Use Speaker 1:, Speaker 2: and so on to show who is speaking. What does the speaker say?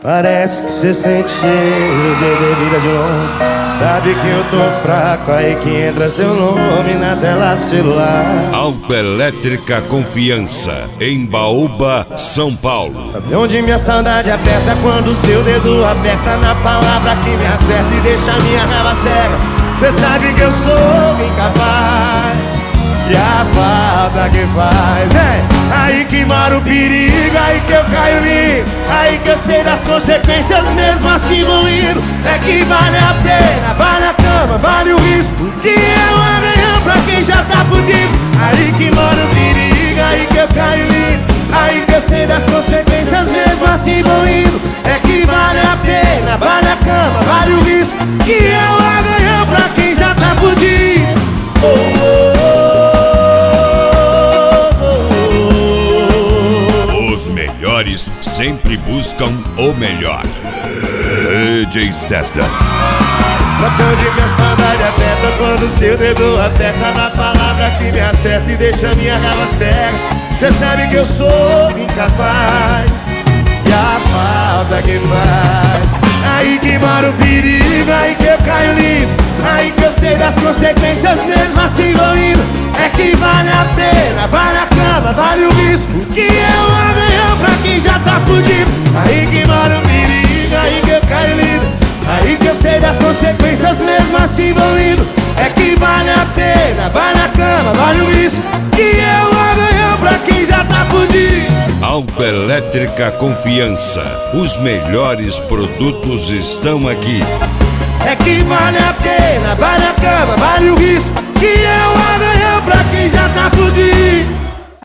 Speaker 1: Parece que cê sente cheiro de bebida de longe. Sabe que eu tô fraco, aí que entra seu nome na tela do celular.
Speaker 2: Autoelétrica Confiança, em Baúba, São Paulo.
Speaker 1: Sabe onde minha saudade aperta? Quando seu dedo aperta na palavra que me acerta e deixa minha raiva cega. Cê sabe que eu sou incapaz, e a falta que faz aí que mora o perigo, aí que eu caio lindo, aí que eu sei das consequências, mesmo assim vou indo. É que vale a pena, vale a cama, vale o risco, que é um arranhão pra quem já tá fudido. Aí que mora o perigo, aí que eu caio lindo, aí que eu sei das consequências, mesmo assim vou indo. É que vale a pena, vale a cama, vale o risco, que é um arranhão pra quem já tá fudido.
Speaker 2: Os melhores sempre buscam o melhor. DJ César.
Speaker 1: Sabe onde minha saudade aperta? Quando seu dedo aperta na palavra que me acerta e deixa minha raiva cega. Cê sabe que eu sou incapaz, e a falta que faz. Aí que mora o perigo, aí que eu caio lindo, aí que eu sei das consequências, mesmo assim vou indo. É que vale a pena, vale a cama, vale o risco, que é um arranhão pra quem já tá fudido. Aí que mora o perigo, aí que eu caio lindo, aí que eu sei das consequências, mesmo assim vou indo. É que vale a pena, vale a cama, vale o risco, que é um arranhão pra quem já tá fudido.
Speaker 2: Autoelétrica Confiança, os melhores produtos estão aqui.
Speaker 1: É que vale a pena, vale a cama, vale o risco, que é um arranhão pra quem já tá fudido.